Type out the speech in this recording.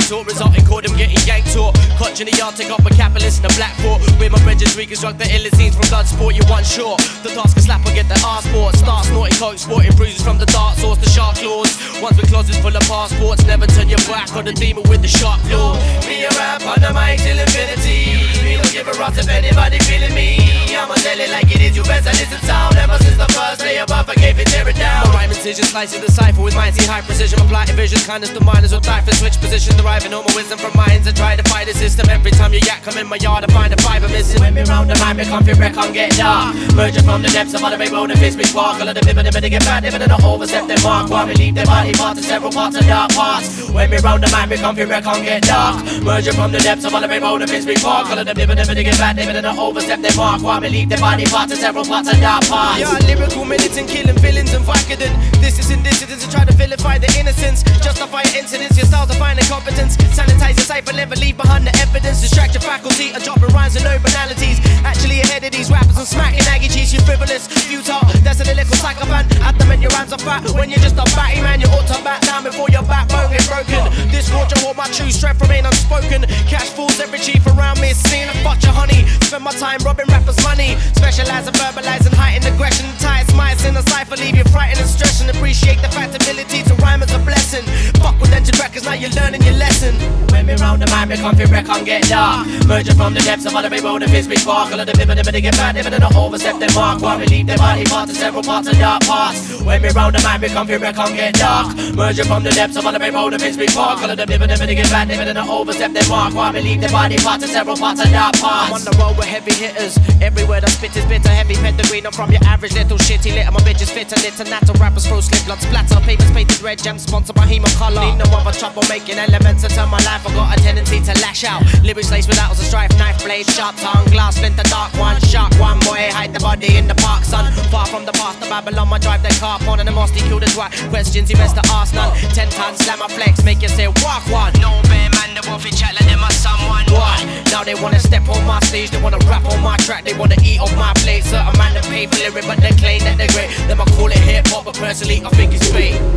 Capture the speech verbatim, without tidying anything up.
talk, resulting cord, I'm getting yanked or clutch in the yard, take off my cap and listen to Black Fort. With my bridges reconstruct the illest scenes from Bloodsport, you one short. The task is slap or get the arse sport. Start snorting coke, sporting bruises from the dark source, the shark claws. Ones with closets full of passports, never turn your back on the demon with the sharp claw. Me a rap under my till infinity. Me don't give a rot if anybody feeling me. I'ma tell it like it is, you best listen sound. Ever since the first day above, I gave it, tear it down. My rhyme incision slicing the cipher with mighty high precision. My plight vision, kindness to miners will die for switch position. Deriving all my wisdom from minds and try to fight the system. Every time you yak, come in my yard to find a fiber missing. When me round the mind, me comfy wreck, I'm get dark. Merging from the depths of other way, roll the fist, me sparkle. Of the bib of the bit to get bad, never to overstep their mark. While we leave their body parts in several parts of dark parts. When me round the mind, me comfy wreck, I'm get dark. Merging from the depths of other way, roll the fist, me sparkle. Of the bib of the bit to get bad, never to overstep their mark. While we leave their body parts in several parts of dark parts. Yeah, lyrical militant, killing villains and Vicodin. This is indissidence to try to vilify the innocence. Justify your incidents, your styles of fine incompetence. Sanitize your cipher, never leave behind the evidence. Distract your faculty, and drop rhymes and no banalities. Actually ahead of these rappers and smacking aggie cheese. You frivolous, futile, that's a lyrical psychopath. At them and your rhymes are fat. When you're just a batty man, you ought to back down before your backbone gets broken. This quarter hold my true strength remain unspoken. Cash fools every chief around me, seeing a fuck your honey. Spend my time robbing rappers' money. Specialize in verbalizing, heightened aggression. Tight smites in a cipher, leave you frightened and stressed. And appreciate the fact ability to rhyme as a blessing. Fuck with entered records, now you're learning your lesson. When me round the mind, me comfy wreck, I'm get dark. Merging from the depths of other way, roll the fist, me sparkle. Of the bib of the bit to get bad, never to overstep their mark. While we leave their body parts in several parts of dark parts. When me round the mind, me comfy wreck, I'm get dark. Merging from the depths of other way, roll the fist, me sparkle. Of the bib of the bit to get bad, never to overstep their mark. While we leave their body parts in several parts of dark parts. I'm on the road with heavy hitters. Every word I spit is bitter, heavy pedigree. Not from your average little shitty litter. My bitches fit and lit and natter rappers throw slip blood splatter. Papers painted red, gems sponsored by Hemo Color. Need no other trouble making elements to turn my life. I got a tendency to lash out. Lyrics laced with arrows of strife, knife blade, sharp tongue, glass, splinter, dark one, shark one. Boy, hide the body in the park, son. Far from the past of Babylon, I drive their car on and the musty killed as right. Questions, you best to ask none. Ten tons, slam my flex, make you say walk one. No bear man, the wolfy chat like them are someone. What? Now they wanna step on my stage, they wanna rap on my track, they wanna eat off my plate. Certain man that pay for lyric, but they claim that they're great. Then I call it hip hop, but personally I think it's fake.